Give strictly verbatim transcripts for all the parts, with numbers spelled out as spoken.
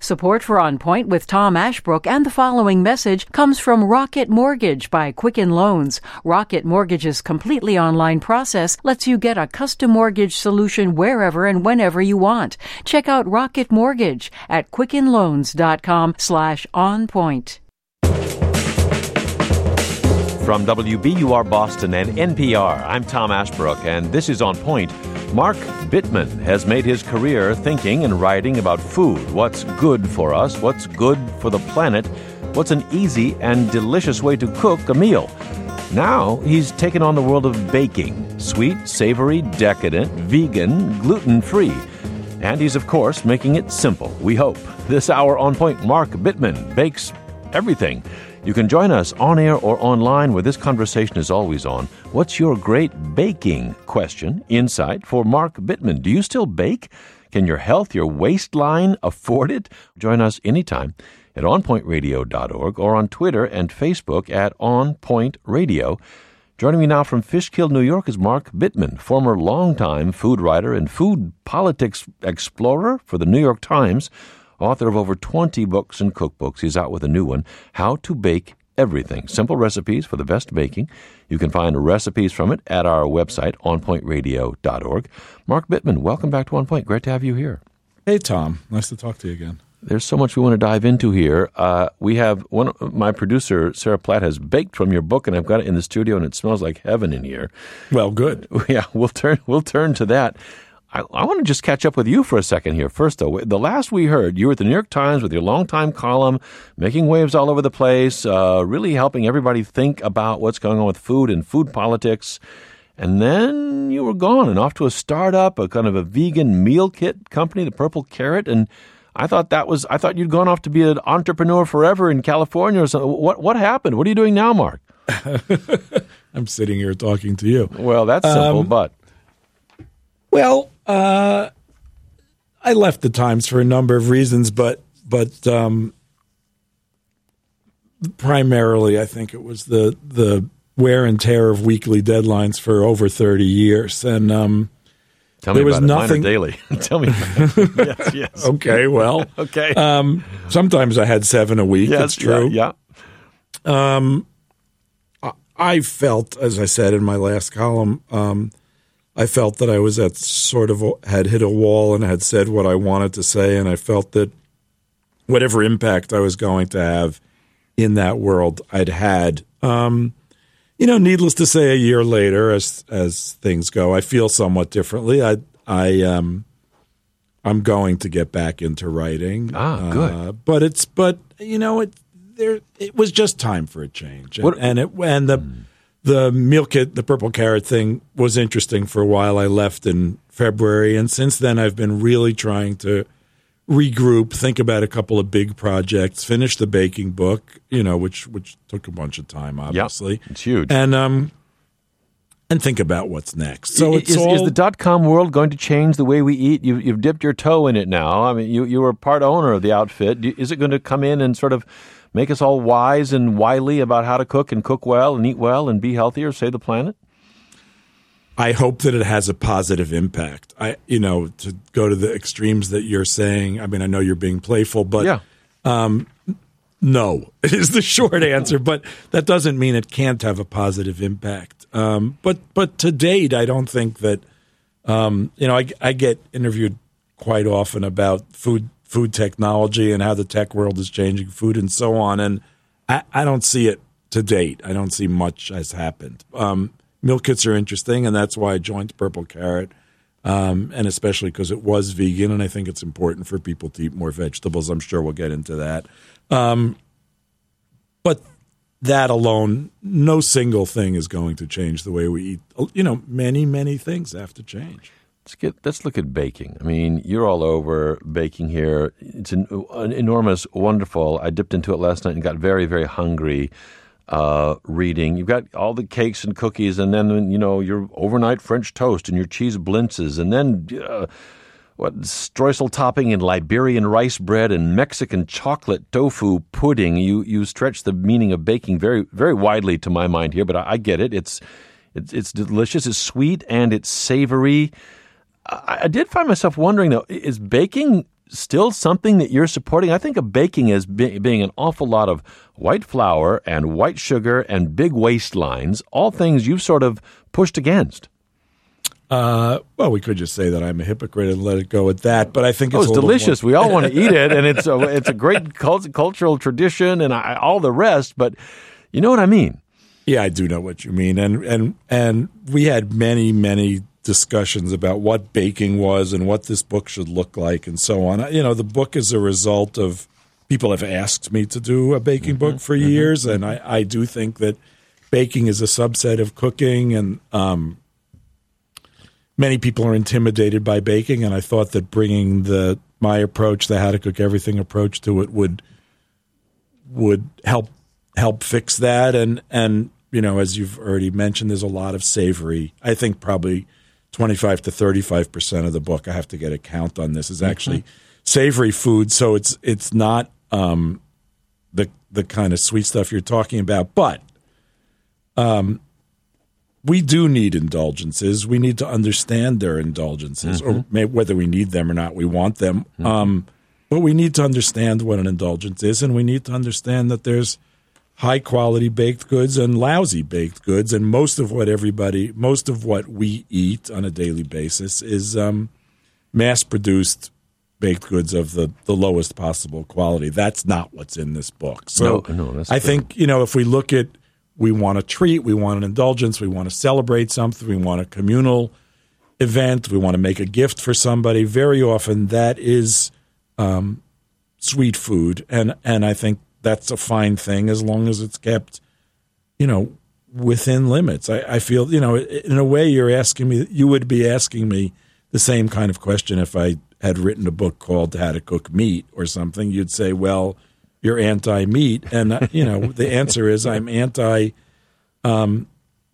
Support for On Point with Tom Ashbrook and the following message comes from Rocket Mortgage by Quicken Loans. Rocket Mortgage's completely online process lets you get a custom mortgage solution wherever and whenever you want. Check out Rocket Mortgage at quickenloans.com slash on point. From W B U R Boston and N P R, I'm Tom Ashbrook, and this is On Point. Mark Bittman has made his career thinking and writing about food, what's good for us, what's good for the planet, what's an easy and delicious way to cook a meal. Now he's taken on the world of baking, sweet, savory, decadent, vegan, gluten-free. And he's, of course, making it simple, we hope. This hour On Point, Mark Bittman bakes everything. You can join us on air or online where this conversation is always on. What's your great baking question, insight for Mark Bittman? Do you still bake? Can your health, your waistline afford it? Join us anytime at on point radio dot org or on Twitter and Facebook at On Point Radio. Joining me now from Fishkill, New York is Mark Bittman, former longtime food writer and food politics explorer for the New York Times, author of over twenty books and cookbooks. He's out with a new one, How to Bake Everything. Simple recipes for the best baking. You can find recipes from it at our website, on point radio dot org. Mark Bittman, welcome back to On Point. Great to have you here. Hey, Tom. Nice to talk to you again. There's so much we want to dive into here. Uh, we have one. My producer, Sarah Platt, has baked from your book, and I've got it in the studio, and it smells like heaven in here. Well, good. Yeah, we'll turn we'll turn to that. I, I want to just catch up with you for a second here. First, though, the last we heard, you were at the New York Times with your longtime column, making waves all over the place, uh, really helping everybody think about what's going on with food and food politics. And then you were gone and off to a startup, a kind of a vegan meal kit company, the Purple Carrot. And I thought that was, I thought you'd gone off to be an entrepreneur forever in California or something. What, what happened? What are you doing now, Mark? I'm sitting here talking to you. Well, that's simple, um, but. Well, uh, I left the Times for a number of reasons, but but um, primarily I think it was the the wear and tear of weekly deadlines for over thirty years, and um, tell me there was about nothing it. Mine are daily. Tell me. About it. Yes, yes. Okay, well, okay. Um, sometimes I had seven a week. Yes, that's true. Yeah. yeah. Um, I felt, as I said in my last column. Um, I felt that I was at sort of had hit a wall and had said what I wanted to say, and I felt that whatever impact I was going to have in that world, I'd had. Um, you know, needless to say, a year later, as as things go, I feel somewhat differently. I I um I'm going to get back into writing. Ah, good. Uh, but it's but you know it there it was just time for a change, and, what, and it and the. Hmm. The meal kit, the Purple Carrot thing was interesting for a while. I left in February, and since then I've been really trying to regroup, think about a couple of big projects, finish the baking book, you know, which which took a bunch of time, obviously. Yep, it's huge. And um, and think about what's next. So it's is, all, is the dot-com world going to change the way we eat? You, you've dipped your toe in it now. I mean, you, you were part owner of the outfit. Is it going to come in and sort of make us all wise and wily about how to cook and cook well and eat well and be healthier, save the planet? I hope that it has a positive impact. I, you know, to go to the extremes that you're saying. I mean, I know you're being playful, but yeah. um, no is the short answer. But that doesn't mean it can't have a positive impact. Um, but but to date, I don't think that. Um, you know, I, I get interviewed quite often about food. food technology and how the tech world is changing food and so on. And I, I don't see it to date. I don't see much has happened. Um, meal kits are interesting, and that's why I joined Purple Carrot, um, and especially because it was vegan, and I think it's important for people to eat more vegetables. I'm sure we'll get into that. Um, but that alone, no single thing is going to change the way we eat. You know, many, many things have to change. Let's get. Let's look at baking. I mean, you're all over baking here. It's an, an enormous, wonderful. I dipped into it last night and got very, very hungry uh, reading. You've got all the cakes and cookies, and then, you know, your overnight French toast and your cheese blintzes, and then uh, what streusel topping and Liberian rice bread and Mexican chocolate tofu pudding. You you stretch the meaning of baking very, very widely to my mind here, but I, I get it. It's it's it's delicious. It's sweet and it's savory. I did find myself wondering, though, is baking still something that you're supporting? I think of baking as be, being an awful lot of white flour and white sugar and big waistlines, all things you've sort of pushed against. Uh, well, we could just say that I'm a hypocrite and let it go at that, but I think it's, oh, it's a delicious. More... We all want to eat it, and it's a, it's a great cult- cultural tradition and I, all the rest, but you know what I mean. Yeah, I do know what you mean. And and and we had many, many discussions about what baking was and what this book should look like and so on. You know, the book is a result of people have asked me to do a baking mm-hmm, book for mm-hmm, years, mm-hmm. and I, I do think that baking is a subset of cooking, and um, many people are intimidated by baking, and I thought that bringing the my approach, the How to Cook Everything approach to it would would help help fix that. And and you know, as you've already mentioned, there's a lot of savory. I think probably twenty-five to thirty-five percent of the book, I have to get a count on this, is actually mm-hmm. savory food. So it's it's not um, the the kind of sweet stuff you're talking about, but um, we do need indulgences. We need to understand their indulgences, mm-hmm. or may, whether we need them or not. We want them, mm-hmm. um, but we need to understand what an indulgence is, and we need to understand that there's high-quality baked goods and lousy baked goods, and most of what everybody, most of what we eat on a daily basis is um, mass-produced baked goods of the, the lowest possible quality. That's not what's in this book. So no, no, that's I good. think, you know, if we look at, we want a treat, we want an indulgence, we want to celebrate something, we want a communal event, we want to make a gift for somebody, very often that is um, sweet food, and and I think that's a fine thing as long as it's kept, you know, within limits. I, I feel, you know, in a way you're asking me, you would be asking me the same kind of question if I had written a book called How to Cook Meat or something. You'd say, well, you're anti-meat. And, you know, the answer is I'm anti um,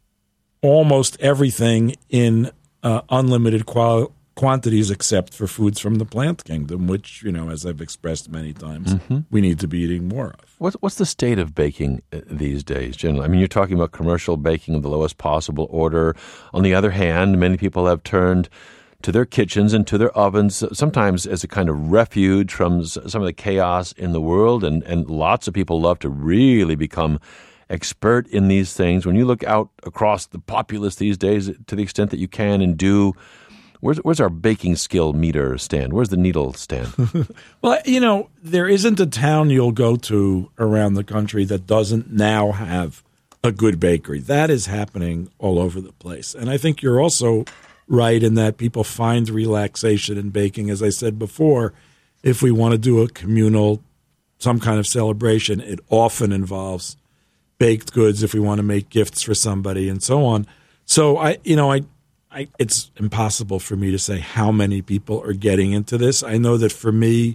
almost everything in uh, unlimited quality. Quantities except for foods from the plant kingdom, which, you know, as I've expressed many times, mm-hmm. we need to be eating more of. What's, what's the state of baking these days, generally? I mean, you're talking about commercial baking of the lowest possible order. On the other hand, many people have turned to their kitchens and to their ovens, sometimes as a kind of refuge from some of the chaos in the world, and, and lots of people love to really become expert in these things. When you look out across the populace these days, to the extent that you can and do, Where's, where's our baking skill meter stand? Where's the needle stand? Well, you know, there isn't a town you'll go to around the country that doesn't now have a good bakery. That is happening all over the place. And I think you're also right in that people find relaxation in baking. As I said before, if we want to do a communal, some kind of celebration, it often involves baked goods if we want to make gifts for somebody and so on. So, I, you know, I... I, it's impossible for me to say how many people are getting into this. I know that for me,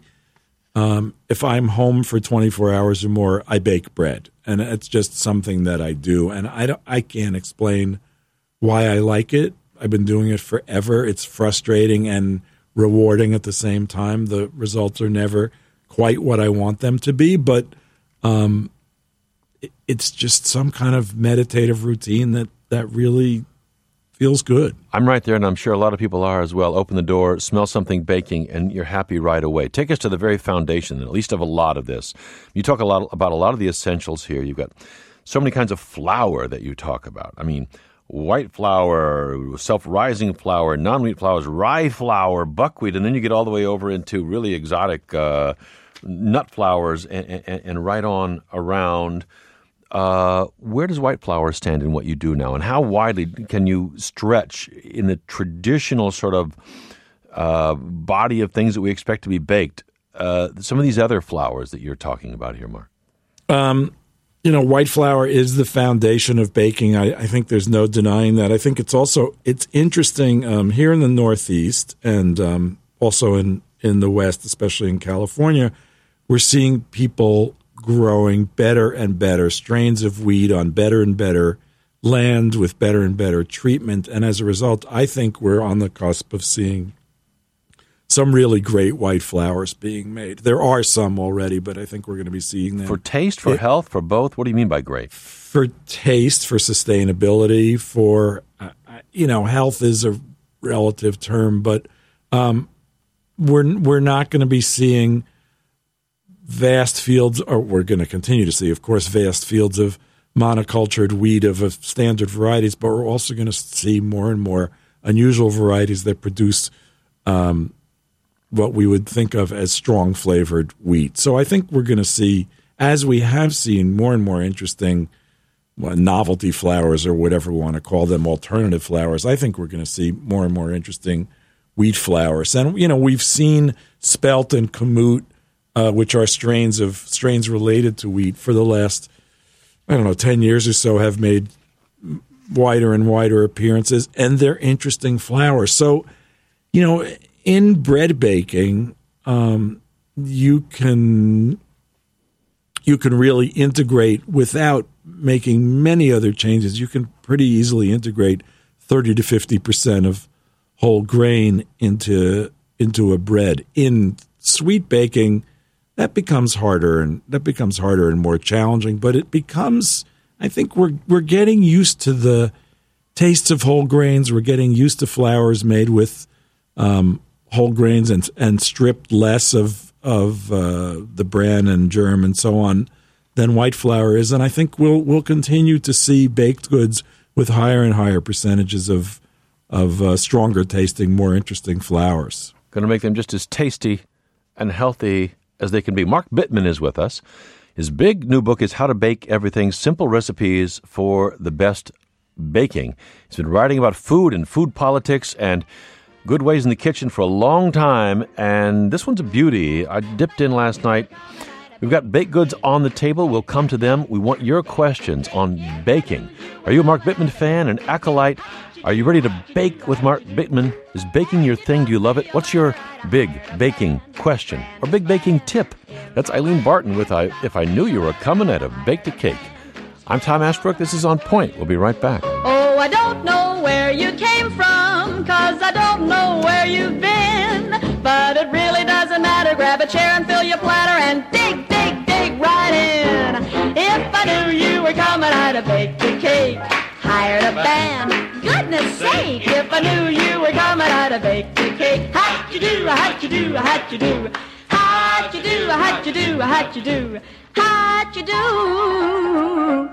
um, if I'm home for twenty-four hours or more, I bake bread, and it's just something that I do. And I don't, I can't explain why I like it. I've been doing it forever. It's frustrating and rewarding at the same time. The results are never quite what I want them to be, but um, it, it's just some kind of meditative routine that that really feels good. I'm right there, and I'm sure a lot of people are as well. Open the door, smell something baking, and you're happy right away. Take us to the very foundation, at least of a lot of this. You talk a lot about a lot of the essentials here. You've got so many kinds of flour that you talk about. I mean, white flour, self-rising flour, non-wheat flours, rye flour, buckwheat, and then you get all the way over into really exotic uh, nut flours and, and, and right on around. Uh, where does white flour stand in what you do now, and how widely can you stretch in the traditional sort of uh, body of things that we expect to be baked? Uh, some of these other flours that you're talking about here, Mark. Um, you know, white flour is the foundation of baking. I, I think there's no denying that. I think it's also it's interesting um, here in the Northeast and um, also in in the West, especially in California, we're seeing people growing better and better strains of wheat on better and better land with better and better treatment. And as a result, I think we're on the cusp of seeing some really great white flours being made. There are some already, but I think we're going to be seeing them. For taste, for it, health, for both? What do you mean by great? For taste, for sustainability, for, uh, you know, health is a relative term, but um, we're we're not going to be seeing vast fields, or we're going to continue to see, of course, vast fields of monocultured wheat of, of standard varieties, but we're also going to see more and more unusual varieties that produce um, what we would think of as strong flavored wheat. So I think we're going to see, as we have seen, more and more interesting well, novelty flowers, or whatever we want to call them, alternative flowers. I think we're going to see more and more interesting wheat flowers. And, you know, we've seen spelt and kamut, uh, which are strains of strains related to wheat, for the last, I don't know, ten years or so, have made wider and wider appearances, and they're interesting flowers. So, you know, in bread baking, um, you can you can really integrate without making many other changes. You can pretty easily integrate thirty to fifty percent of whole grain into into a bread. In sweet baking, that becomes harder and that becomes harder and more challenging. But it becomes, I think we're we're getting used to the tastes of whole grains. We're getting used to flours made with um, whole grains and and stripped less of of uh, the bran and germ and so on than white flour is. And I think we'll we'll continue to see baked goods with higher and higher percentages of of uh, stronger tasting, more interesting flours. Going to make them just as tasty and healthy as they can be. Mark Bittman is with us. His big new book is How to Bake Everything, Simple Recipes for the Best Baking. He's been writing about food and food politics and good ways in the kitchen for a long time, and this one's a beauty. I dipped in last night. We've got baked goods on the table. We'll come to them. We want your questions on baking. Are you a Mark Bittman fan, an acolyte? Are you ready to bake with Mark Bittman? Is baking your thing? Do you love it? What's your big baking question or big baking tip? That's Eileen Barton with I, If I Knew You Were Coming, I'd Have Baked a Cake. I'm Tom Ashbrook. This is On Point. We'll be right back. Oh, I don't know where you came from, 'cause I don't know where you've been. But it really doesn't matter. Grab a chair and fill your platter and dig, dig, dig right in. If I knew you were coming, I'd have baked a cake. Hired a band. Goodness sake, if I knew you were coming, I'd have baked a cake. How'd you do, how'd you do, how'd you do? How'd you do, how'd you do, how'd you do? How'd you do?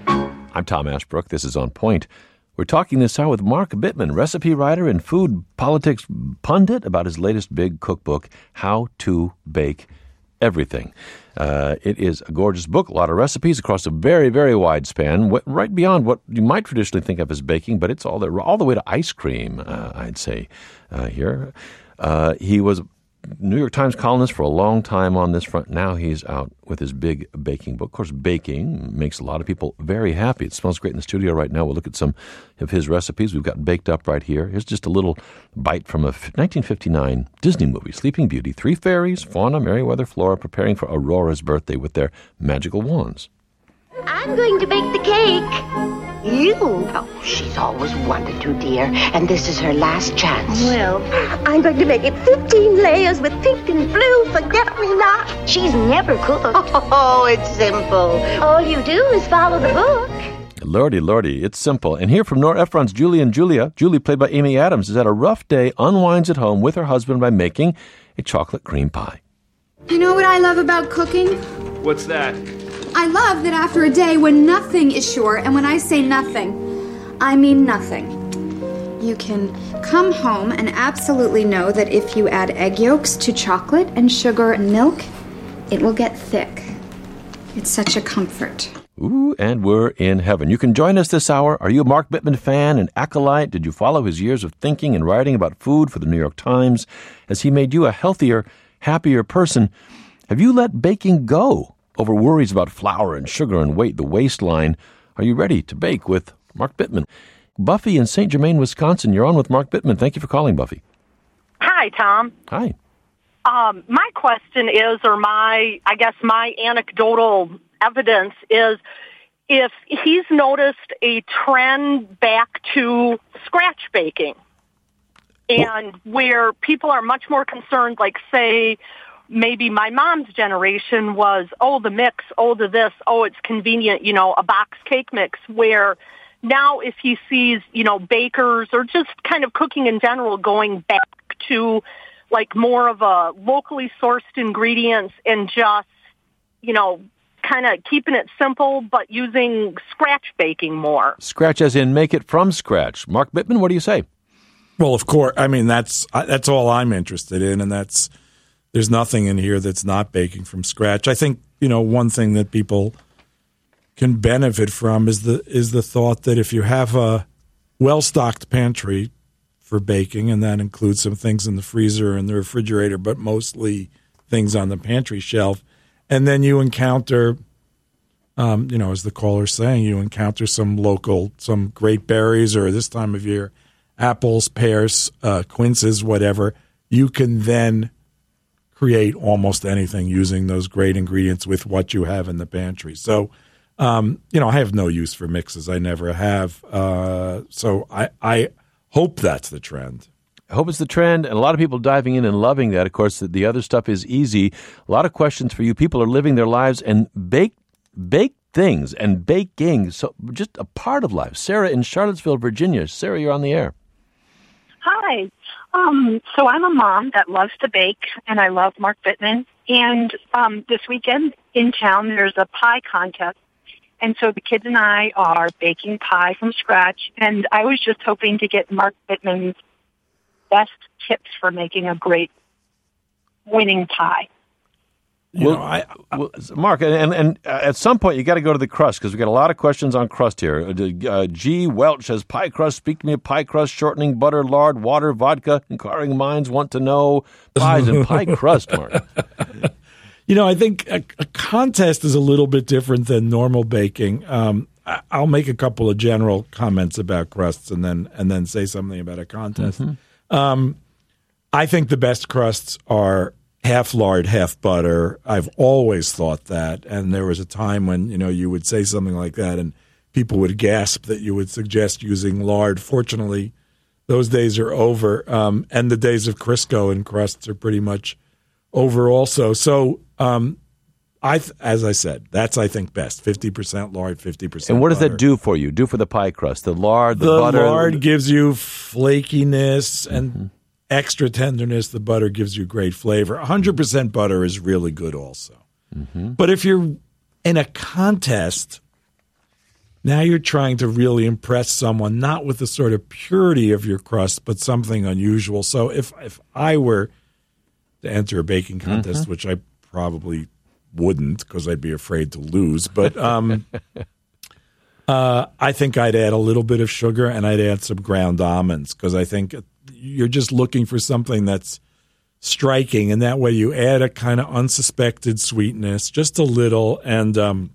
I'm Tom Ashbrook. This is On Point. We're talking this hour with Mark Bittman, recipe writer and food politics pundit, about his latest big cookbook, How to Bake Everything. Uh, it is a gorgeous book, a lot of recipes across a very, very wide span, what, right beyond what you might traditionally think of as baking, but it's all the, all the way to ice cream, uh, I'd say, uh, here. Uh, he was New York Times columnist for a long time on this front. Now he's out with his big baking book. Of course, baking makes a lot of people very happy. It smells great in the studio right now. We'll look at some of his recipes. We've got baked up right here. Here's just a little bite from a nineteen fifty-nine Disney movie, Sleeping Beauty. Three fairies, Fauna, Merryweather, Flora, preparing for Aurora's birthday with their magical wands. I'm going to bake the cake. You? Oh, she's always wanted to, dear. And this is her last chance. Well, I'm going to make it fifteen layers with pink and blue forget-me-not. She's never cooked. Oh, it's simple. All you do is follow the book. Lordy, lordy, it's simple. And here from Nora Ephron's Julie and Julia, Julie, played by Amy Adams, is at a rough day, unwinds at home with her husband by making a chocolate cream pie. You know what I love about cooking? What's that? I love that after a day when nothing is sure, and when I say nothing, I mean nothing. You can come home and absolutely know that if you add egg yolks to chocolate and sugar and milk, it will get thick. It's such a comfort. Ooh, and we're in heaven. You can join us this hour. Are you a Mark Bittman fan, an acolyte? Did you follow his years of thinking and writing about food for the New York Times? Has he made you a healthier, happier person? Have you let baking go over worries about flour and sugar and weight, the waistline? Are you ready to bake with Mark Bittman? Buffy in Saint Germain, Wisconsin, you're on with Mark Bittman. Thank you for calling, Buffy. Hi, Tom. Hi. Um, my question is, or my, I guess my anecdotal evidence is, if he's noticed a trend back to scratch baking, and where people are much more concerned, like, say, maybe my mom's generation was, oh, the mix, oh, the this, oh, it's convenient, you know, a box cake mix, where now if he sees, you know, bakers or just kind of cooking in general going back to like more of a locally sourced ingredients and just, you know, kind of keeping it simple, but using scratch baking more. Scratch as in make it from scratch. Mark Bittman, what do you say? Well, of course. I mean, that's that's all I'm interested in, and that's there's nothing in here that's not baking from scratch. I think, you know, one thing that people can benefit from is the is the thought that if you have a well-stocked pantry for baking, and that includes some things in the freezer and the refrigerator, but mostly things on the pantry shelf, and then you encounter, um, you know, as the caller's saying, you encounter some local, some great berries, or this time of year, apples, pears, uh, quinces, whatever, you can then create almost anything using those great ingredients with what you have in the pantry. So, um, you know, I have no use for mixes. I never have. Uh, so I, I hope that's the trend. I hope it's the trend, and a lot of people diving in and loving that. Of course, the, the other stuff is easy. A lot of questions for you. People are living their lives and bake, bake things and baking, so just a part of life. Sarah in Charlottesville, Virginia. Sarah, you're on the air. Hi. Um, so I'm a mom that loves to bake, and I love Mark Bittman. And um, this weekend in town, there's a pie contest. And so the kids and I are baking pie from scratch. And I was just hoping to get Mark Bittman's best tips for making a great winning pie. You well, know, I, I, well, Mark, and, and at some point you got to go to the crust, because we got a lot of questions on crust here. Uh, G. Welch says, pie crust, speak to me of pie crust, shortening, butter, lard, water, vodka. Inquiring minds want to know pies and pie crust, Mark. You know, I think a, a contest is a little bit different than normal baking. Um, I, I'll make a couple of general comments about crusts and then and then say something about a contest. Mm-hmm. Um, I think the best crusts are half lard, half butter. I've always thought that, and there was a time when, you know, you would say something like that and people would gasp that you would suggest using lard. Fortunately, those days are over, um, and the days of Crisco and crusts are pretty much over also. So, um, I, th- as I said, that's, I think, best. fifty percent lard, fifty percent And what does butter. that do for you? Do for the pie crust? The lard, the, the butter? The lard gives you flakiness and mm-hmm. extra tenderness. The butter gives you great flavor. one hundred percent butter is really good also. Mm-hmm. But if you're in a contest, now you're trying to really impress someone, not with the sort of purity of your crust, but something unusual. So if, if I were to enter a baking contest, mm-hmm. which I probably wouldn't because I'd be afraid to lose, but um, uh, I think I'd add a little bit of sugar and I'd add some ground almonds, because I think you're just looking for something that's striking, and that way you add a kind of unsuspected sweetness, just a little, and um,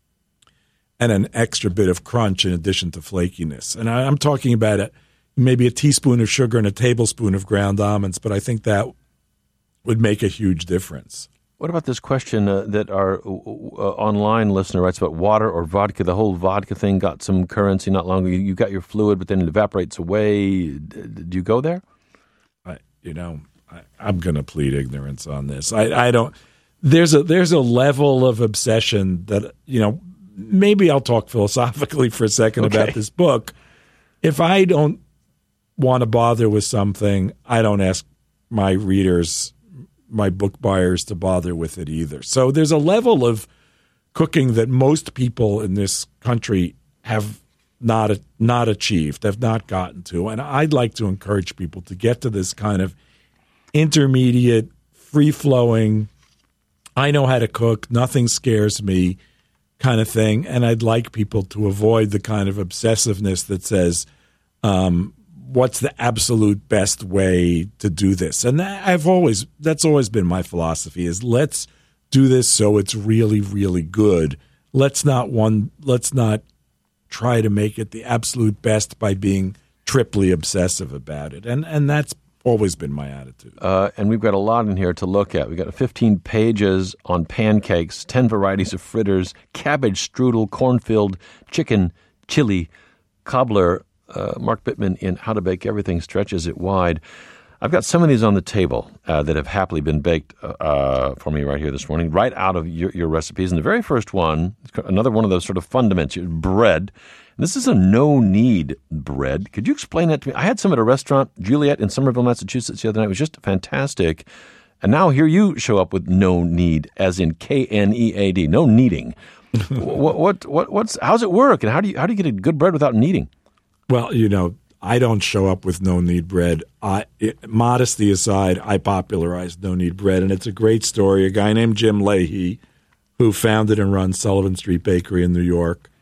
and an extra bit of crunch in addition to flakiness. And I, I'm talking about a, maybe a teaspoon of sugar and a tablespoon of ground almonds, but I think that would make a huge difference. What about this question uh, that our uh, online listener writes about water or vodka? The whole vodka thing got some currency not long ago. You got your fluid, but then it evaporates away. Do you go there? I, you know, I, I'm going to plead ignorance on this. I, I don't. There's a there's a level of obsession that, you know. Maybe I'll talk philosophically for a second okay. about this book. If I don't want to bother with something, I don't ask my readers, my book buyers, to bother with it either. So there's a level of cooking that most people in this country have not not achieved, have not gotten to. And I'd like to encourage people to get to this kind of intermediate, free-flowing, I know how to cook, nothing scares me kind of thing. And I'd like people to avoid the kind of obsessiveness that says, um, what's the absolute best way to do this? And I've always, that's always been my philosophy, is let's do this so it's really, really good. Let's not one, let's not try to make it the absolute best by being triply obsessive about it. And, and that's always been my attitude. Uh, and we've got a lot in here to look at. We've got fifteen pages on pancakes, ten varieties of fritters, cabbage strudel, corn-filled chicken, chili, cobbler. Uh, Mark Bittman in How to Bake Everything stretches it wide. I've got some of these on the table uh, that have happily been baked uh, for me right here this morning, right out of your, your recipes. And the very first one, another one of those sort of fundamentals, bread. And this is a no-knead bread. Could you explain that to me? I had some at a restaurant, Juliet, in Somerville, Massachusetts, the other night. It was just fantastic. And now here you show up with no knead, as in K N E A D, no kneading. what, what, what, what's, how's it work? And how do you, how do you get a good bread without kneading? Well, you know, I don't show up with no-knead bread. I, it, modesty aside, I popularized no-knead bread, and it's a great story. A guy named Jim Leahy, who founded and runs Sullivan Street Bakery in New York,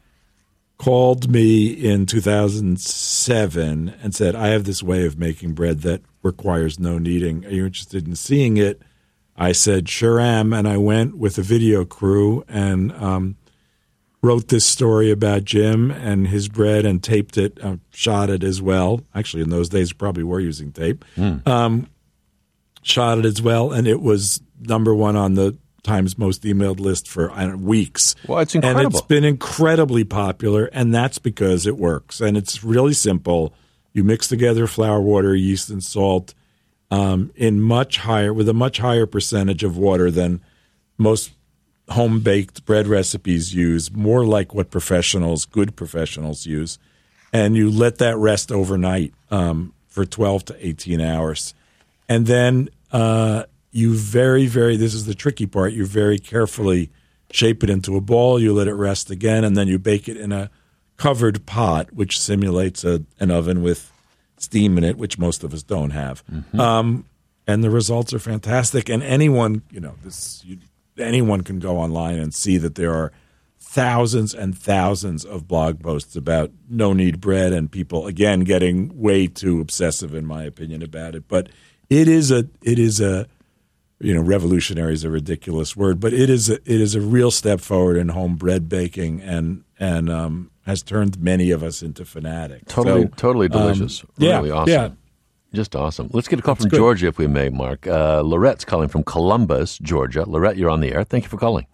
called me in two thousand seven and said, I have this way of making bread that requires no kneading. Are you interested in seeing it? I said, sure am, and I went with a video crew and um, wrote this story about Jim and his bread and taped it, uh, shot it as well. Actually, in those days, probably were using tape. Mm. Um, shot it as well, and it was number one on the Times Most Emailed list for I don't know, weeks. Well, it's incredible. And it's been incredibly popular, and that's because it works. And it's really simple. You mix together flour, water, yeast, and salt um, in much higher with a much higher percentage of water than most home-baked bread recipes use, more like what professionals, good professionals use. And you let that rest overnight um, for twelve to eighteen hours. And then uh, you very, very, this is the tricky part, you very carefully shape it into a ball, you let it rest again, and then you bake it in a covered pot, which simulates a, an oven with steam in it, which most of us don't have. Mm-hmm. Um, and the results are fantastic. And anyone, you know, this you, anyone can go online and see that there are thousands and thousands of blog posts about no-knead bread and people, again, getting way too obsessive, in my opinion, about it. But it is a, it is a, you know, revolutionary is a ridiculous word, but it is a, it is a real step forward in home bread baking and and um, has turned many of us into fanatics. Totally, so, totally delicious. Um, yeah, really awesome. Yeah. Just awesome. Let's get a call That's from good. Georgia, if we may, Mark. Uh, Lorette's calling from Columbus, Georgia. Lorette, you're on the air. Thank you for calling.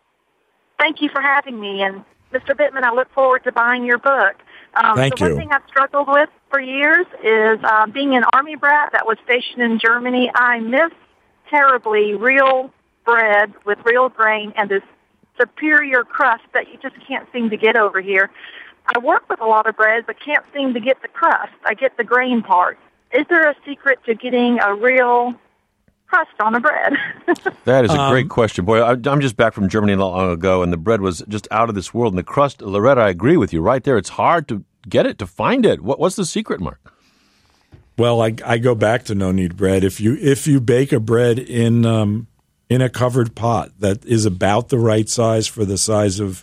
Thank you for having me. And, Mister Bittman, I look forward to buying your book. Um, Thank the you. one thing I've struggled with for years is uh, being an Army brat that was stationed in Germany. I miss terribly real bread with real grain and this superior crust that you just can't seem to get over here. I work with a lot of bread, but can't seem to get the crust. I get the grain part. Is there a secret to getting a real crust on a bread? That is a Um, great question. Boy, I, I'm just back from Germany not long ago, and the bread was just out of this world. And the crust, Loretta, I agree with you right there. It's hard to get it, to find it. What, what's the secret, Mark? Well, I, I go back to no-knead bread. If you if you bake a bread in um, in a covered pot that is about the right size for the size of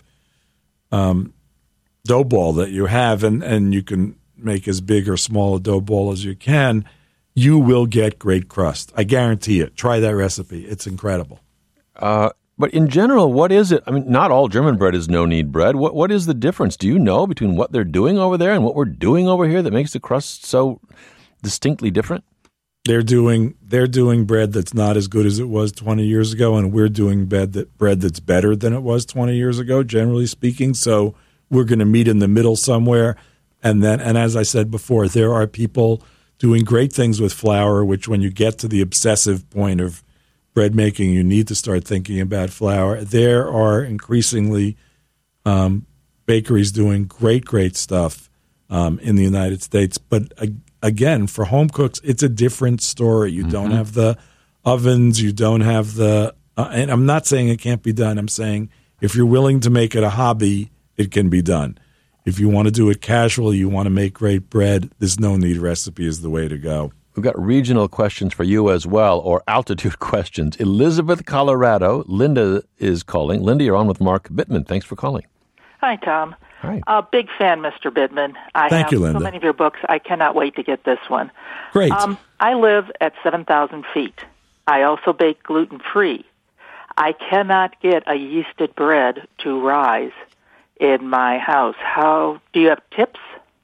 um, dough ball that you have, and, and you can make as big or small a dough ball as you can, you will get great crust. I guarantee it. Try that recipe. It's incredible. Uh, but in general, what is it? I mean, not all German bread is no-knead bread. What What is the difference? Do you know between what they're doing over there and what we're doing over here that makes the crust so distinctly different? They're doing they're doing bread that's not as good as it was twenty years ago, and we're doing bread that bread that's better than it was twenty years ago, generally speaking. So we're going to meet in the middle somewhere. And then, and as I said before, there are people doing great things with flour, which when you get to the obsessive point of bread making, you need to start thinking about flour. There are increasingly um, bakeries doing great, great stuff um, in the United States. But uh, again, for home cooks, it's a different story. You mm-hmm. don't have the ovens. You don't have the uh, – and I'm not saying it can't be done. I'm saying if you're willing to make it a hobby, it can be done. If you want to do it casually, you want to make great bread, this no-knead recipe is the way to go. We've got regional questions for you as well, or altitude questions. Elizabeth, Colorado. Linda is calling. Linda, you're on with Mark Bittman. Thanks for calling. Hi, Tom. Hi. Uh, big fan, Mister Bittman. I Thank have you, Linda. so many of your books. I cannot wait to get this one. Great. Um, I live at seven thousand feet. I also bake gluten-free. I cannot get a yeasted bread to rise in my house. How do you have tips?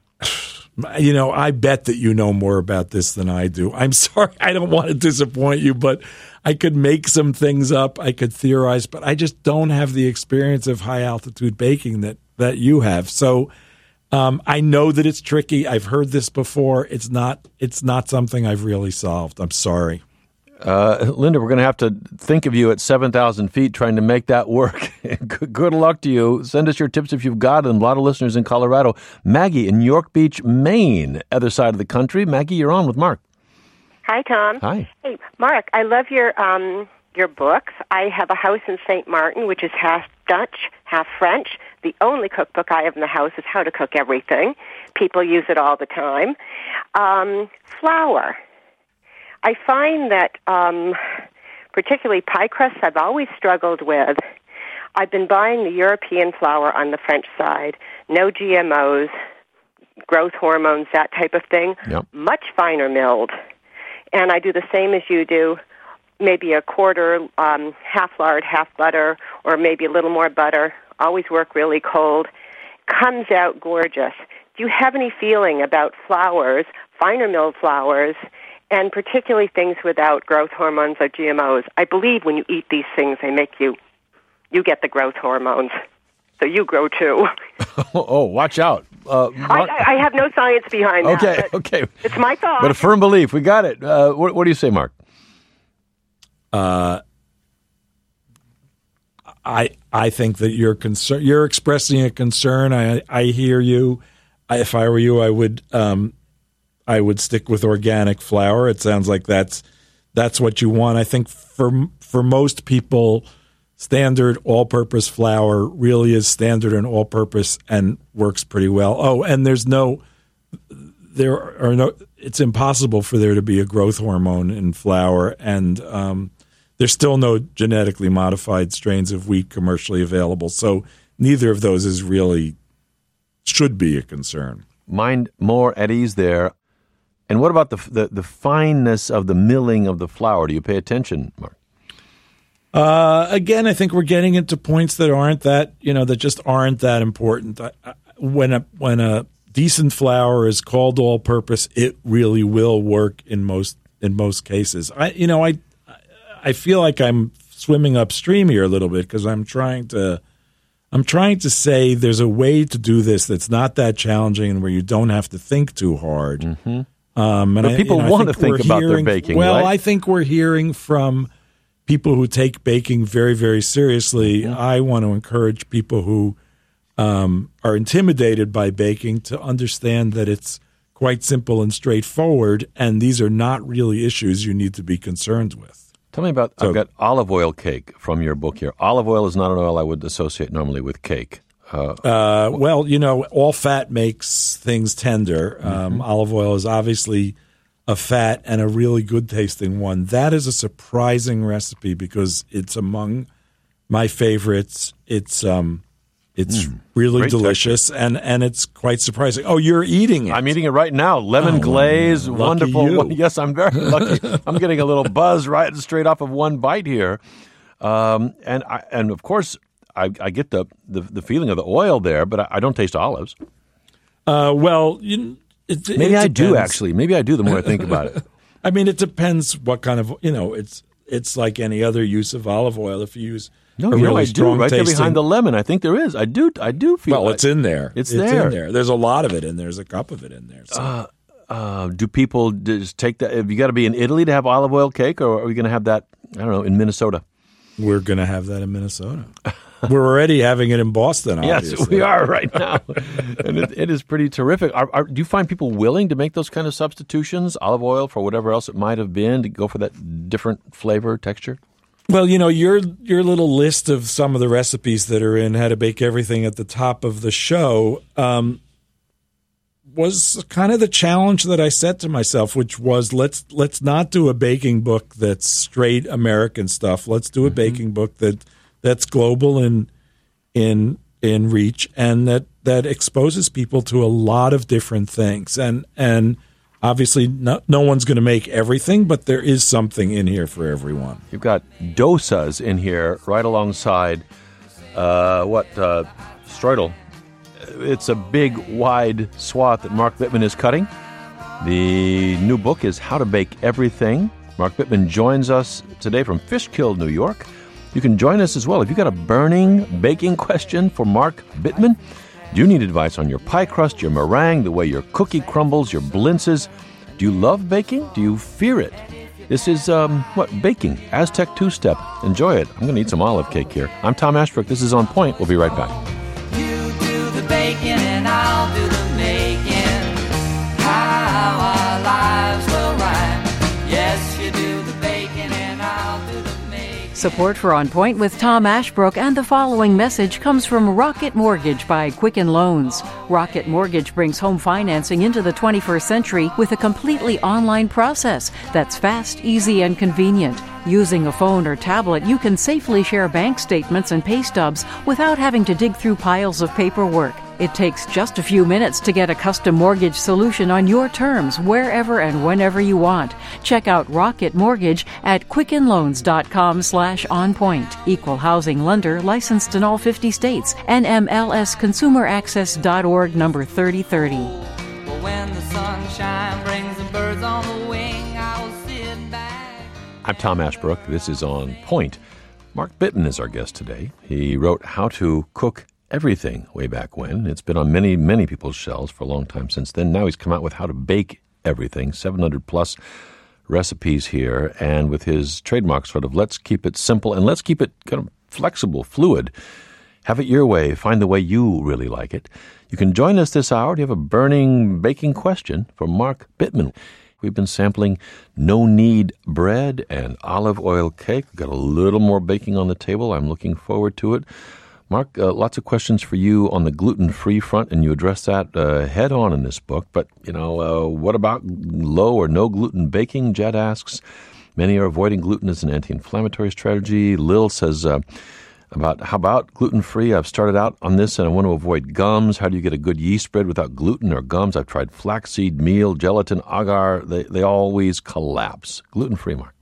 You know, I bet that you know more about this than I do. I'm sorry, I don't want to disappoint you, but I could make some things up. I could theorize, but I just don't have the experience of high altitude baking that, that you have. So Um, I know that it's tricky. I've heard this before. It's not. It's not something I've really solved. I'm sorry. Uh, Linda, we're going to have to think of you at seven thousand feet trying to make that work. Good luck to you. Send us your tips if you've got them. A lot of listeners in Colorado. Maggie in York Beach, Maine, other side of the country. Maggie, you're on with Mark. Hi, Tom. Hi. Hey, Mark, I love your um, your books. I have a house in Saint Martin, which is half Dutch, half French. The only cookbook I have in the house is How to Cook Everything. People use it all the time. Um, flour. I find that um, particularly pie crusts I've always struggled with. I've been buying the European flour on the French side. No G M Os, growth hormones, that type of thing. Yep. Much finer milled. And I do the same as you do, maybe a quarter, um, half lard, half butter, or maybe a little more butter. Always work really cold. Comes out gorgeous. Do you have any feeling about flours, finer milled flours, and particularly things without growth hormones or G M Os? I believe when you eat these things, they make you, you get the growth hormones. So you grow too. Oh, watch out. Uh, Mark- I, I have no science behind that. Okay, but okay. It's my thought. But a firm belief. We got it. Uh, what, what do you say, Mark? Uh, I I think that you're concern. You're expressing a concern. I I hear you. I, if I were you, I would um, I would stick with organic flour. It sounds like that's that's what you want. I think for for most people, standard all-purpose flour really is standard and all-purpose and works pretty well. Oh, and there's no there are no. It's impossible for there to be a growth hormone in flour, and um, there's still no genetically modified strains of wheat commercially available. So neither of those is really should be a concern. Mind more at ease there. And what about the, the the fineness of the milling of the flour? Do you pay attention, Mark? Uh, again, I think we're getting into points that aren't that you know that just aren't that important. I, I, when a when a decent flour is called all-purpose, it really will work in most in most cases. I you know I I feel like I'm swimming upstream here a little bit because I'm trying to I'm trying to say there's a way to do this that's not that challenging and where you don't have to think too hard. Mm-hmm. Um, and but I, people you know, want I to think about hearing, their baking. Well, right? I think we're hearing from people who take baking very, very seriously. Mm-hmm. I want to encourage people who um, are intimidated by baking to understand that it's quite simple and straightforward, and these are not really issues you need to be concerned with. Tell me about, So- I've got olive oil cake from your book here. Olive oil is not an oil I would associate normally with cake. Uh, Uh, well, you know, all fat makes things tender. Um, Mm-hmm. Olive oil is obviously a fat and a really good tasting one. That is a surprising recipe because it's among my favorites. It's um, it's really great delicious and, and it's quite surprising. Oh, you're eating it. I'm eating it right now. Lemon Oh, glaze, lucky wonderful. you. Yes, I'm very lucky. I'm getting a little buzz right straight off of one bite here, um, and I, and of course I, I get the, the the feeling of the oil there, but I, I don't taste olives. Uh, well, you, it, Maybe it I do depends. actually. Maybe I do. The more I think about it. I mean, it depends what kind of you know. It's it's like any other use of olive oil. If you use No, a you know, really I do. strong Right there tasting, behind the lemon, I think there is. I do. I do feel. well, like- it's in there. It's, it's there. in there. There's a lot of it in there. There's a cup of it in there. So. Uh, uh, do people just take that? Have you got to be in Italy to have olive oil cake, or are we going to have that? I don't know, in Minnesota. We're going to have that in Minnesota. We're already having it in Boston. Yes, Obviously. we are right now, and it, it is pretty terrific. Are, are, do you find people willing to make those kind of substitutions, olive oil for whatever else it might have been, to go for that different flavor, texture? Well, you know, your your little list of some of the recipes that are in How to Bake Everything at the top of the show um, was kind of the challenge that I set to myself, which was let's let's not do a baking book that's straight American stuff. Let's do a Mm-hmm. baking book that that's global in in in reach and that that exposes people to a lot of different things. And and obviously, no, no one's going to make everything, but there is something in here for everyone. You've got dosas in here right alongside uh, what uh, Streudel. It's a big, wide swath that Mark Bittman is cutting. The new book is How to Bake Everything. Mark Bittman joins us today from Fishkill, New York. You can join us as well. If you've got a burning baking question for Mark Bittman, Do you need advice on your pie crust, your meringue, the way your cookie crumbles, your blintzes? Do you love baking? Do you fear it? This is, um, what, baking, Aztec two-step. Enjoy it. I'm going to eat some olive cake here. I'm Tom Ashbrook. This is On Point. We'll be right back. You do the baking and I'll do the making. How our lives will rhyme. Yes, you do the baking and I'll do the making. Support for On Point with Tom Ashbrook and the following message comes from Rocket Mortgage by Quicken Loans. Rocket Mortgage brings home financing into the twenty-first century with a completely online process that's fast, easy, and convenient. Using a phone or tablet, you can safely share bank statements and pay stubs without having to dig through piles of paperwork. It takes just a few minutes to get a custom mortgage solution on your terms, wherever and whenever you want. Check out Rocket Mortgage at quickenloans.com slash onpoint. Equal housing lender, licensed in all fifty states. N M L S consumer access dot org, number thirty thirty. Well, when the sunshine brings the birds on the wing, I will sit back. I'm Tom Ashbrook. This is On Point. Mark Bittman is our guest today. He wrote How to Cook Everything way back when. It's been on many, many people's shelves for a long time since then. Now he's come out with How to Bake Everything, seven hundred plus recipes here, and with his trademark sort of let's keep it simple and let's keep it kind of flexible, fluid. Have it your way. Find the way you really like it. You can join us this hour. Do you have a burning baking question for Mark Bittman? We've been sampling no-knead bread and olive oil cake. We've got a little more baking on the table. I'm looking forward to it. Mark, uh, lots of questions for you on the gluten-free front, and you address that uh, head-on in this book. But, you know, uh, what about low or no-gluten baking? Jed asks. Many are avoiding gluten as an anti-inflammatory strategy. Lil says, uh, about how about gluten-free? I've started out on this, and I want to avoid gums. How do you get a good yeast bread without gluten or gums? I've tried flaxseed, meal, gelatin, agar. They, they always collapse. Gluten-free, Mark.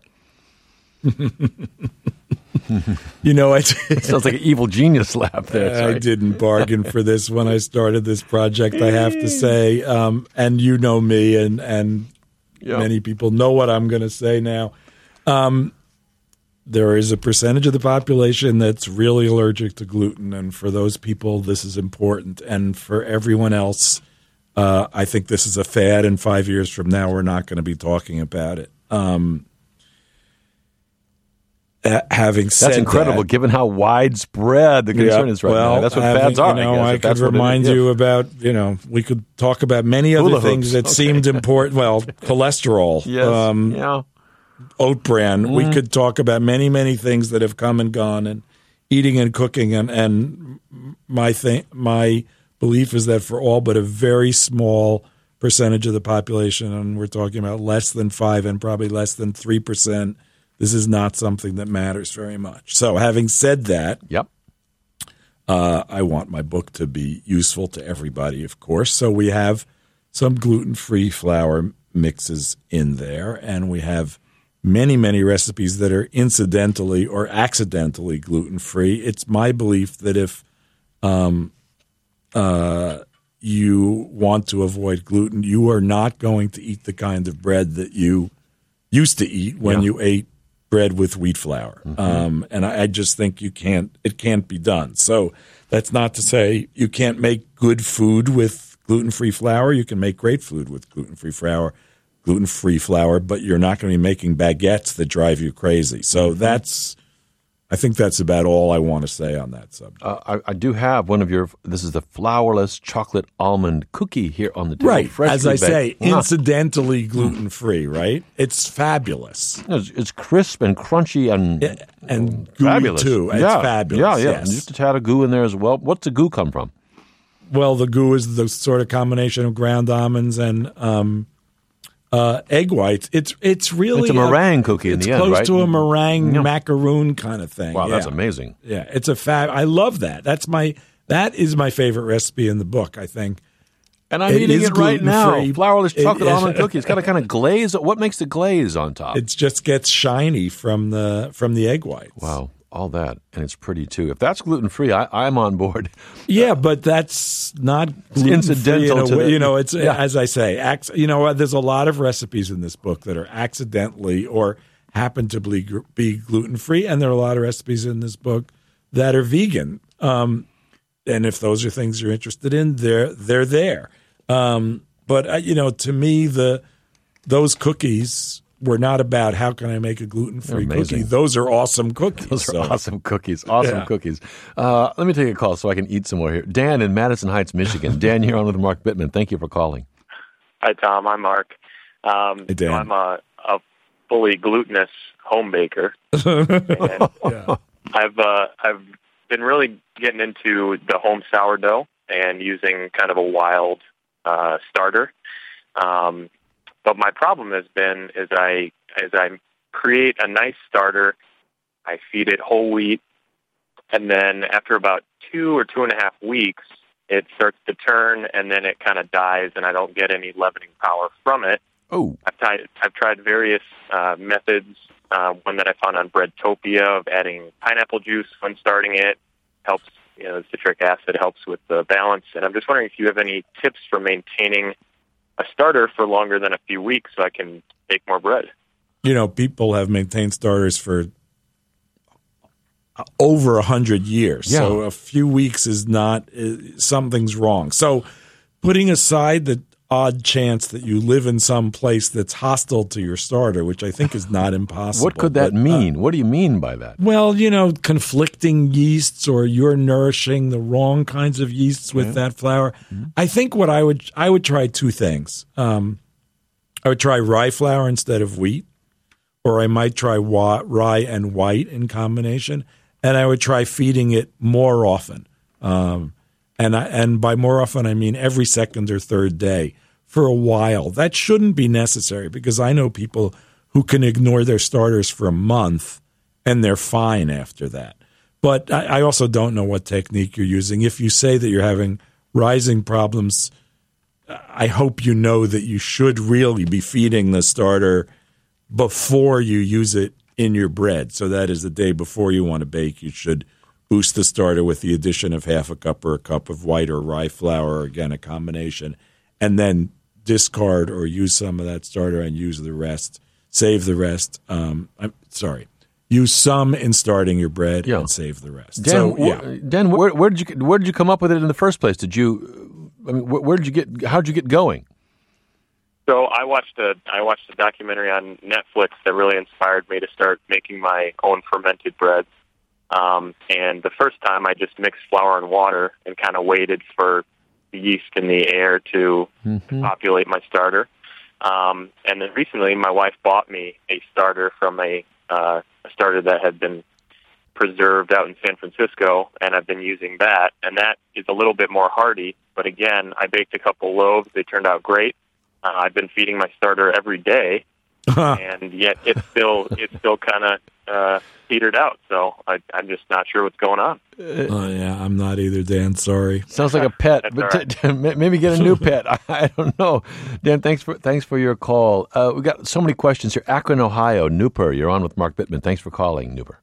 You know, I it sounds like an evil genius laugh there. Sorry. I didn't bargain for this when I started this project, I have to say. Um, and you know me, and, and yeah. Many people know what I'm going to say now. Um, there is a percentage of the population that's really allergic to gluten, and for those people, this is important. And for everyone else, uh, I think this is a fad, and five years from now, we're not going to be talking about it. Um Uh, having said that's incredible, that, given how widespread the concern yeah, is right well, now. That's what having, fads are. You know, I, I could remind you about, you know, we could talk about many other Hula things hoops. that Okay. seemed important. Well, cholesterol, yes, um, yeah. oat bran. Mm. We could talk about many, many things that have come and gone, and eating and cooking. And, and my thing, my belief is that for all but a very small percentage of the population, and we're talking about less than five and probably less than three percent, this is not something that matters very much. So having said that, yep, uh, I want my book to be useful to everybody, of course. So we have some gluten-free flour mixes in there, and we have many, many recipes that are incidentally or accidentally gluten-free. It's my belief that if um, uh, you want to avoid gluten, you are not going to eat the kind of bread that you used to eat when Yeah. you ate bread with wheat flour. Mm-hmm. Um, and I, I just think you can't, it can't be done. So that's not to say you can't make good food with gluten-free flour. You can make great food with gluten-free flour, gluten-free flour, but you're not going to be making baguettes that drive you crazy. So that's, I think that's about all I want to say on that subject. Uh, I, I do have one of your, this is the flourless chocolate almond cookie here on the table. Right. As I baked. say, Mwah. incidentally gluten-free, right? It's fabulous. It's, it's crisp and crunchy and Yeah, and gooey fabulous. too. It's yeah. fabulous. Yeah, yeah. Yes. And just a tad of goo in there as well. What's the goo come from? Well, the goo is the sort of combination of ground almonds and um, uh, egg whites. It's it's really It's a meringue cookie in it's the end, close right? to a meringue Yeah. macaroon kind of thing. Wow, yeah. that's amazing. Yeah, it's a fab. I love that. That's my that is my favorite recipe in the book, I think. And I'm It eating is it right now. gluten-free. Flourless It chocolate is- almond cookie. It's got a kind of glaze. What makes the glaze on top? It just gets shiny from the from the egg whites. Wow, all that. And it's pretty, too. If that's gluten-free, I, I'm on board. Yeah, but that's not gluten-free incidental in a to way. the- You know, it's Yeah. as I say. Ac- you know, there's a lot of recipes in this book that are accidentally or happen to be, be gluten-free, and there are a lot of recipes in this book that are vegan. Um, and if those are things you're interested in, they're they're there. Um, but uh, you know, to me, the those cookies were not about how can I make a gluten-free cookie. Those are awesome cookies. Those are so. awesome cookies. Awesome Yeah. cookies. Uh, let me take a call so I can eat some more here. Dan in Madison Heights, Michigan. Dan, you're on with Mark Bittman. Thank you for calling. Hi, Tom. I'm Mark. Um, Hey, Dan. so I'm a, a fully glutinous home baker. And Yeah. I've uh, I've been really getting into the home sourdough and using kind of a wild uh, starter. Um, but my problem has been is I as I create a nice starter, I feed it whole wheat, and then after about two or two and a half weeks, it starts to turn, and then it kind of dies, and I don't get any leavening power from it. Oh, I've tried I've tried various uh, methods. Uh, one that I found on Breadtopia of adding pineapple juice when starting it helps. You know, the citric acid helps with the balance. And I'm just wondering if you have any tips for maintaining a starter for longer than a few weeks so I can bake more bread. You know, people have maintained starters for over a hundred years. Yeah. So a few weeks is not uh, something's wrong. So putting aside the odd chance that you live in some place that's hostile to your starter, which I think is not impossible. what could that but, uh, mean? What do you mean by that? Well, you know, conflicting yeasts, or you're nourishing the wrong kinds of yeasts with Yeah. that flour. I think what I would I would try two things. Um, I would try rye flour instead of wheat, or I might try wa- rye and white in combination, and I would try feeding it more often. Um, and I, and by more often, I mean every second or third day for a while. That shouldn't be necessary, because I know people who can ignore their starters for a month and they're fine after that. But I, I also don't know what technique you're using. If you say that you're having rising problems, I hope you know that you should really be feeding the starter before you use it in your bread. So that is the day before you want to bake, you should boost the starter with the addition of half a cup or a cup of white or rye flour, or again, a combination, and then discard or use some of that starter and use the rest, save the rest. Um, I'm sorry. Use some in starting your bread Yeah. and save the rest. Dan, so, wh- yeah. Dan, where, where did you where did you come up with it in the first place? Did you? I mean, where, where did you get? How did you get going? So I watched a I watched a documentary on Netflix that really inspired me to start making my own fermented breads. Um, and the first time I just mixed flour and water and kind of waited for the yeast in the air to Mm-hmm. populate my starter. Um, and then recently my wife bought me a starter from a, uh, a starter that had been preserved out in San Francisco, and I've been using that. And that is a little bit more hardy. But again, I baked a couple loaves. They turned out great. Uh, I've been feeding my starter every day, and yet it's still it's still kind of uh, petered out. So I, I'm just not sure what's going on. Oh, yeah, I'm not either, Dan. Sorry. Sounds like a pet, That's but all right. t- t- maybe get a new pet. I, I don't know. Dan, thanks for thanks for your call. Uh, we got so many questions here. Akron, Ohio, Newper, you're on with Mark Bittman. Thanks for calling, Newper.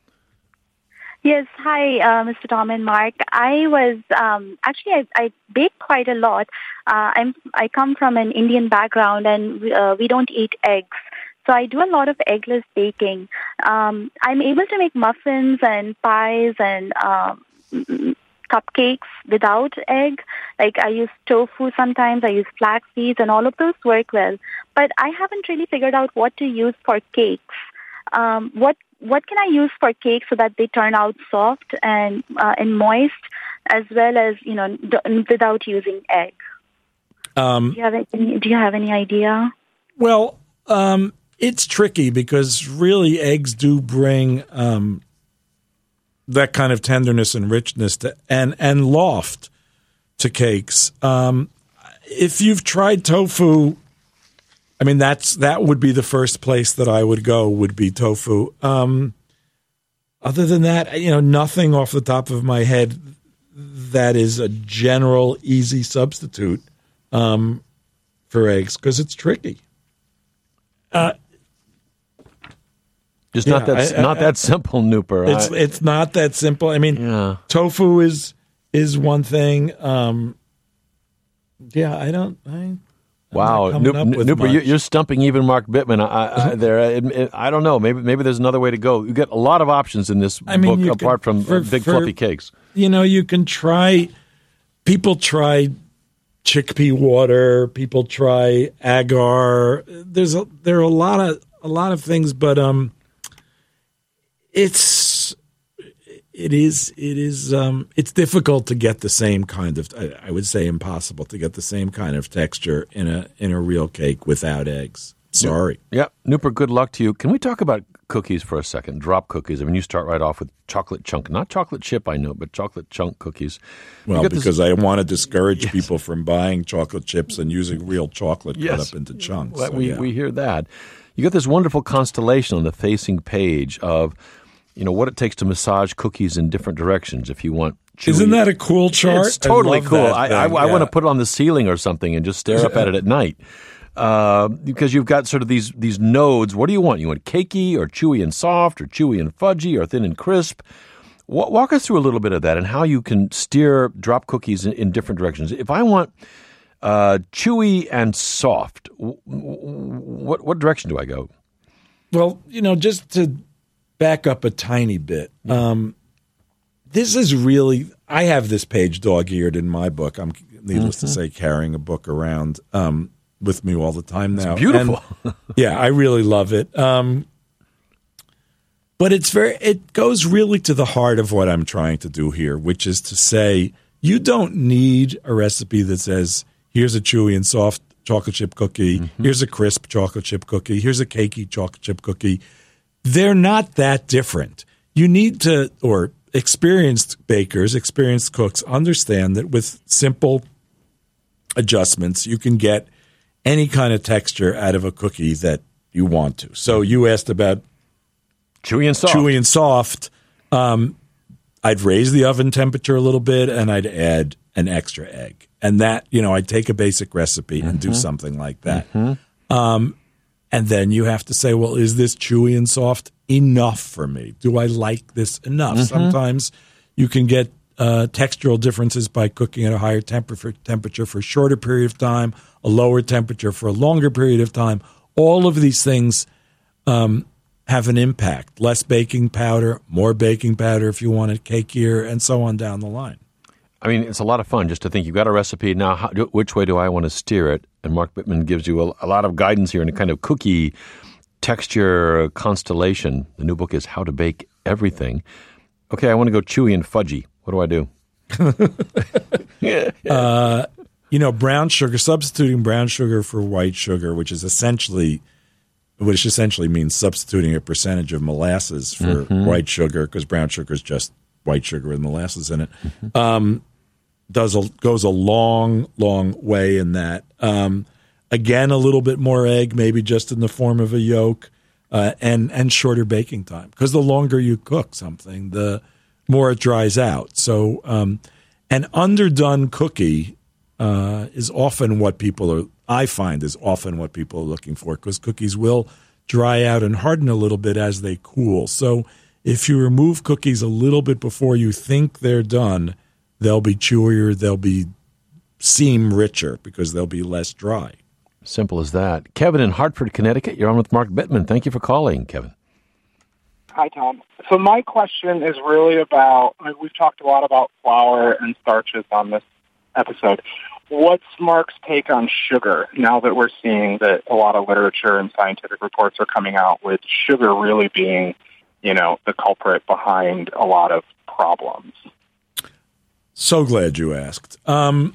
Yes, hi, uh, Mister Tom and Mark. I was um, actually I, I bake quite a lot. Uh, I'm I come from an Indian background, and we, uh, we don't eat eggs, so I do a lot of eggless baking. Um, I'm able to make muffins and pies and um, cupcakes without egg. Like I use tofu sometimes. I use flax seeds, and all of those work well. But I haven't really figured out what to use for cakes. Um, what What can I use for cakes so that they turn out soft and uh, and moist, as well as you know d- without using egg? Um, Do you have any, Do you have any idea? Well, um, it's tricky because really eggs do bring um, that kind of tenderness and richness to, and and loft to cakes. Um, if you've tried tofu, I mean that's that would be the first place that I would go. Would be tofu. Um, other than that, you know, nothing off the top of my head that is a general easy substitute um, for eggs because it's tricky. Uh, Just yeah, not that I- I- not that simple, Newper. It's I- it's not that simple. I mean, tofu is is one thing. Um, yeah, I don't. I Wow, coming up with Nooper, much. you're stumping even Mark Bittman I, I, there. I, I don't know. Maybe maybe there's another way to go. You get a lot of options in this I mean, book, apart can, from for, big for, fluffy cakes. You know, you can try. People try chickpea water. People try agar. There's a, there are a lot of a lot of things, but um, it's it is it is um, it's difficult to get the same kind of. I, I would say impossible to get the same kind of texture in a in a real cake without eggs. Sorry. Yeah, Nooper, good luck to you. Can we talk about cookies for a second? Drop cookies. I mean, you start right off with chocolate chunk, not chocolate chip, I know, but chocolate chunk cookies. Well, because this, I want to discourage yes. people from buying chocolate chips and using real chocolate yes. cut up into chunks. Well, So, we yeah. we hear that. You got this wonderful constellation on the facing page of, you know, what it takes to massage cookies in different directions. If you want. Chewy. Isn't that a cool chart? It's totally I love cool. that I, thing, I, I yeah. want to put it on the ceiling or something and just stare up at it at night. Uh, because you've got sort of these these nodes. What do you want? You want cakey or chewy and soft or chewy and fudgy or thin and crisp? W- walk us through a little bit of that and how you can steer drop cookies in, in different directions. If I want uh, chewy and soft, w- w- what what direction do I go? Well, you know, just to back up a tiny bit, um, this is really, I have this page dog-eared in my book. I'm, needless Mm-hmm. to say, carrying a book around um, with me all the time now. It's beautiful. And, yeah, I really love it. Um, but it's very, it goes really to the heart of what I'm trying to do here, which is to say, you don't need a recipe that says, here's a chewy and soft chocolate chip cookie, Mm-hmm. here's a crisp chocolate chip cookie, here's a cakey chocolate chip cookie. They're not that different. You need to, or experienced bakers, experienced cooks understand that with simple adjustments, you can get any kind of texture out of a cookie that you want to. So you asked about chewy and soft. Chewy and soft. Um, I'd raise the oven temperature a little bit, and I'd add an extra egg. And that, you know, I'd take a basic recipe and do Mhm. something like that. Mm-hmm. Um, and then you have to say, well, is this chewy and soft enough for me? Do I like this enough? Mhm. Sometimes you can get uh, textural differences by cooking at a higher temperature temperature for a shorter period of time, a lower temperature for a longer period of time. All of these things um, have an impact. Less baking powder, more baking powder if you want it cakier, and so on down the line. I mean, it's a lot of fun just to think you've got a recipe. Now, how, which way do I want to steer it? And Mark Bittman gives you a, a lot of guidance here in a kind of cookie texture constellation. The new book is How to Bake Everything. Okay, I want to go chewy and fudgy. What do I do? uh, you know, brown sugar, substituting brown sugar for white sugar, which is essentially, which essentially means substituting a percentage of molasses for Mhm. white sugar, because brown sugar is just white sugar with molasses in it. Um, does a, goes a long, long way in that. Um, again, a little bit more egg, maybe just in the form of a yolk, uh, and and shorter baking time, because the longer you cook something, the more it dries out. So um, an underdone cookie uh, is often what people are, I find, is often what people are looking for, because cookies will dry out and harden a little bit as they cool. So if you remove cookies a little bit before you think they're done, they'll be chewier, they'll be seem richer because they'll be less dry. Simple as that. Kevin in Hartford, Connecticut. You're on with Mark Bittman. Thank you for calling, Kevin. Hi, Tom. So my question is really about, we've talked a lot about flour and starches on this episode. What's Mark's take on sugar now that we're seeing that a lot of literature and scientific reports are coming out with sugar really being, you know, the culprit behind a lot of problems? So glad you asked. Um,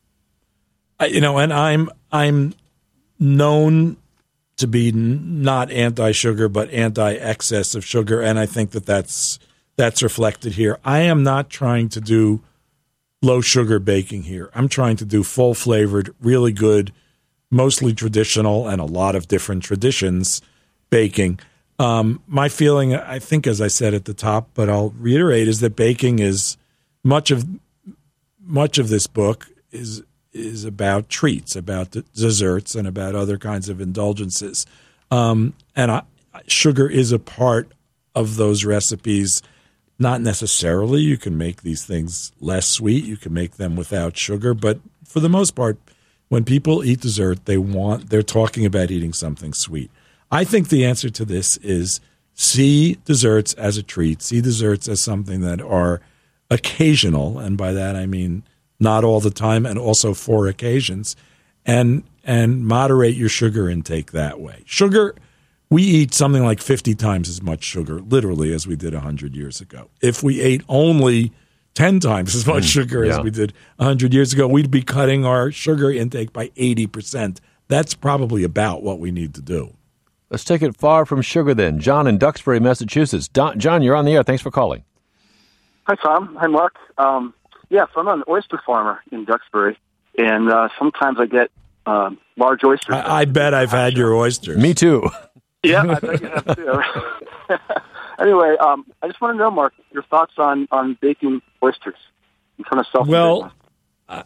I, you know, and I'm I'm known to be n- not anti-sugar, but anti-excess of sugar, and I think that that's that's reflected here. I am not trying to do low sugar baking here. I'm trying to do full flavored, really good, mostly traditional, and a lot of different traditions baking. Um, my feeling, I think, as I said at the top, but I'll reiterate, is that baking is much of much of this book is is about treats, about the desserts, and about other kinds of indulgences. Um, and I, sugar is a part of those recipes. Not necessarily. You can make these things less sweet. You can make them without sugar. But for the most part, when people eat dessert, they want they're talking about eating something sweet. I think the answer to this is see desserts as a treat, see desserts as something that are occasional, and by that I mean not all the time and also for occasions, and and moderate your sugar intake that way. Sugar, we eat something like fifty times as much sugar, literally, as we did one hundred years ago. If we ate only ten times as much Mm, sugar yeah. as we did one hundred years ago, we'd be cutting our sugar intake by eighty percent. That's probably about what we need to do. Let's take it far from sugar then. John in Duxbury, Massachusetts. Don, John, you're on the air. Thanks for calling. Hi, Tom. Hi, Mark. Um, yeah, so I'm an oyster farmer in Duxbury, and uh, sometimes I get uh, large oysters. I, I bet I've had your oysters. Me too. Yeah, I bet you have too. Anyway, um, I just want to know, Mark, your thoughts on, on baking oysters in front of self. Well, I,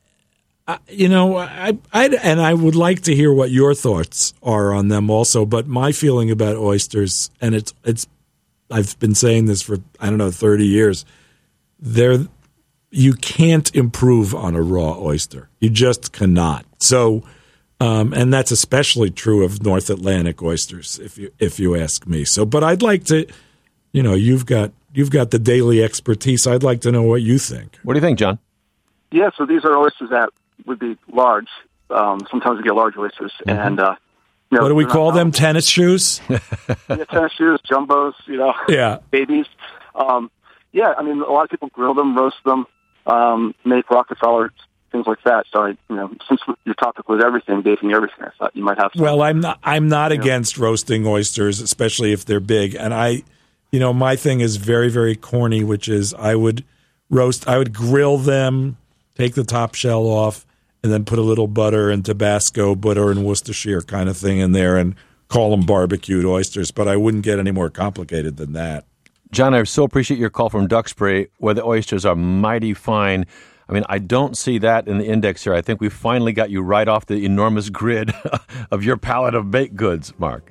I, you know, I, I and I would like to hear what your thoughts are on them also. But my feeling about oysters, and it's it's, I've been saying this for I don't know thirty years. They're you can't improve on a raw oyster. You just cannot. So, um, and that's especially true of North Atlantic oysters, if you if you ask me. So, but I'd like to, you know, you've got you've got the daily expertise. I'd like to know what you think. What do you think, John? Yeah, so these are oysters that would be large. Um, sometimes we get large oysters, Mm-hmm. and uh, you know, What do we they're call not- them? Tennis shoes? yeah, tennis shoes, jumbos, you know, Yeah. babies. Um, yeah, I mean, a lot of people grill them, roast them, um, make Rockefeller, things like that. So, I, you know, since your topic was everything, baking everything, I thought you might have some. Well, I'm not. I'm not against roasting oysters, especially if they're big. And I, you know, my thing is very, very corny, which is I would roast. I would grill them, take the top shell off, and then put a little butter and Tabasco, butter and Worcestershire kind of thing in there, and call them barbecued oysters. But I wouldn't get any more complicated than that. John, I so appreciate your call from Duxbury, where the oysters are mighty fine. I mean, I don't see that in the index here. I think we finally got you right off the enormous grid of your palette of baked goods, Mark.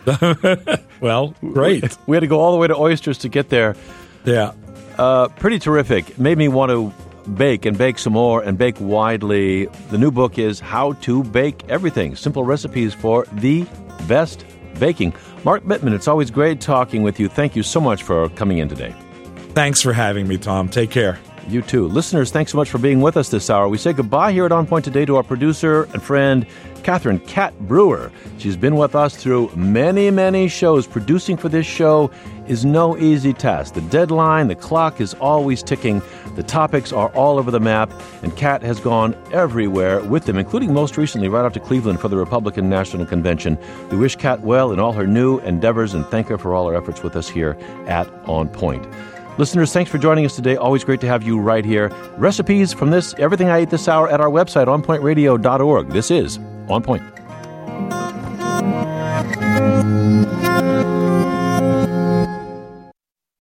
Well, great. We had to go all the way to oysters to get there. Yeah. Uh, pretty terrific. Made me want to bake and bake some more and bake widely. The new book is How to Bake Everything, Simple Recipes for the Best Baking. Mark Bittman, it's always great talking with you. Thank you so much for coming in today. Thanks for having me, Tom. Take care. You too. Listeners, thanks so much for being with us this hour. We say goodbye here at On Point today to our producer and friend, Catherine Cat Brewer. She's been with us through many, many shows. Producing for this show is no easy task. The deadline, the clock is always ticking. The topics are all over the map, and Cat has gone everywhere with them, including most recently right out to Cleveland for the Republican National Convention. We wish Cat well in all her new endeavors and thank her for all her efforts with us here at On Point. Listeners, thanks for joining us today. Always great to have you right here. Recipes from this, everything I ate this hour at our website, on point radio dot org. This is On Point.